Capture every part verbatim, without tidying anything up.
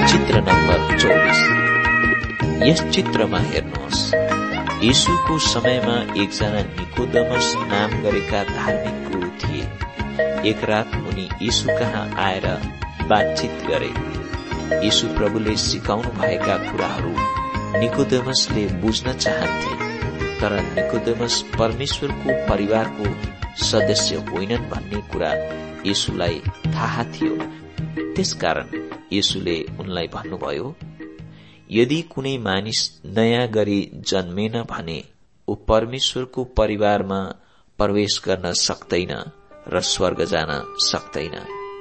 चित्र नम्बर चौबिस। यस चित्रमा हेर्नुहोस्, यीशुको समयमा एकजना निकोदेमस नाम गरेका धार्मिक गुरु थिए। एक रात उनी यीशु कहाँ आएर बातचित गरे। यीशु प्रभुले सिकाउनु भएका कुराहरू निकोदेमसले बुझ्न चाहन्थे, तर निकोदेमस परमेश्वरको परिवारको सदस्य होइनन् भन्ने कुरा यीशुलाई थाहा थियो। त्यसकारण यीशुले उनलाई भन्नुभयो, यदि कुनै मानिस नयाँ गरी जन्मेन भने ऊ परमेश्वरको परिवारमा प्रवेश गर्न सक्दैन र स्वर्ग जान सक्दैन।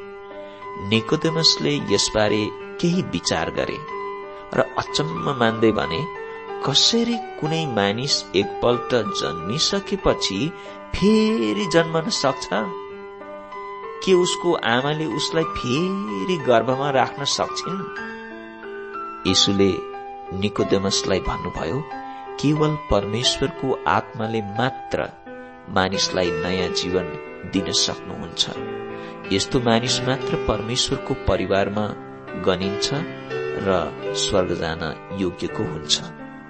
निकोदेमसले यसबारे केही विचार गरे र अचम्म मान्दै भने, कसरी कुनै मानिस एकपल्ट जन्मिसकेपछि फेरि जन्मन सक्छ? के उसको आमाले उसलाई फेरि गर्भमा राख्न सक्छिन्? यीशुले निकोदेमसलाई भन्नुभयो, केवल परमेश्वरको आत्माले मात्र मानिसलाई नयाँ जीवन दिन सक्नुहुन्छ। यस्तो मानिस मात्र परमेश्वरको परिवारमा गनिन्छ र स्वर्ग जान योग्यको हुन्छ।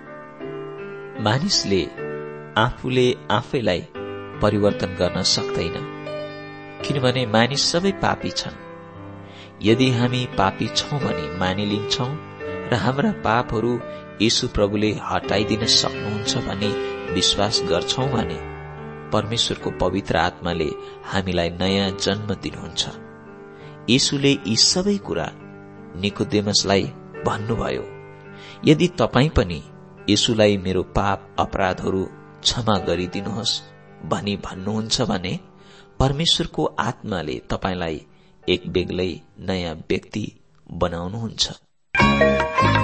मानिसले आफूले आफैलाई परिवर्तन गर्न सक्दैन, किनभने मानिस सबै पापी छन्। यदि हामी पापी छौं भने मानिलिन्छौं र हाम्रा पापहरू यीशु प्रभुले हटाइदिन सक्नुहुन्छ भन्ने विश्वास गर्छौं भने परमेश्वरको पवित्र आत्माले हामीलाई नयाँ जन्म दिनुहुन्छ। यीशुले यी सबै कुरा निकोदेमसलाई भन्नुभयो। यदि तपाई पनि यीशुलाई मेरो पाप अपराधहरू क्षमा गरिदिनुहोस् भनी भन्नुहुन्छ भने परमेश्वरको आत्माले तपाईलाई एक बेग्लै नयाँ व्यक्ति बनाउनुहुन्छ।